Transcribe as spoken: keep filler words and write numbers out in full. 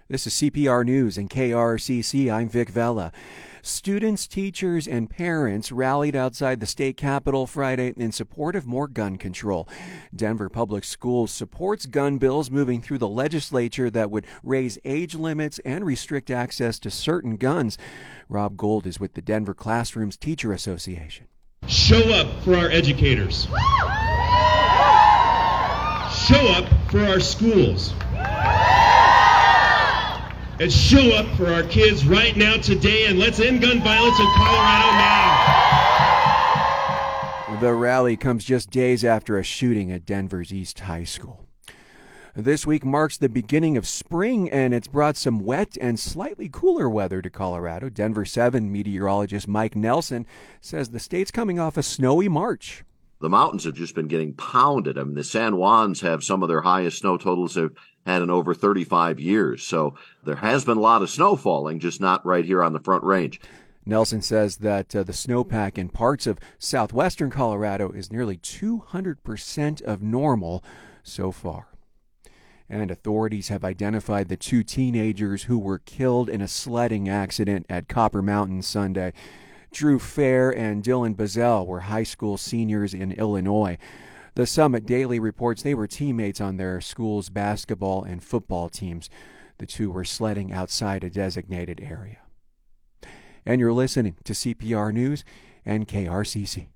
This is C P R News and K R C C. I'm Vic Vella. Students, teachers, and parents rallied outside the state capitol Friday in support of more gun control. Denver Public Schools supports gun bills moving through the legislature that would raise age limits and restrict access to certain guns. Rob Gold is with the Denver Classrooms Teacher Association. Show up for our educators. Show up for our schools. And show up for our kids right now today, and let's end gun violence in Colorado now. The rally comes just days after a shooting at Denver's East High School. This week marks the beginning of spring, and it's brought some wet and slightly cooler weather to Colorado. Denver seven meteorologist Mike Nelson says the state's coming off a snowy March. The mountains have just been getting pounded. I mean, the San Juans have some of their highest snow totals they've had in over thirty-five years. So there has been a lot of snow falling, just not right here on the Front Range. Nelson says that uh, the snowpack in parts of southwestern Colorado is nearly two hundred percent of normal so far. And authorities have identified the two teenagers who were killed in a sledding accident at Copper Mountain Sunday. Drew Fair and Dylan Bazell were high school seniors in Illinois. The Summit Daily reports they were teammates on their school's basketball and football teams. The two were sledding outside a designated area. And you're listening to C P R News and K R C C.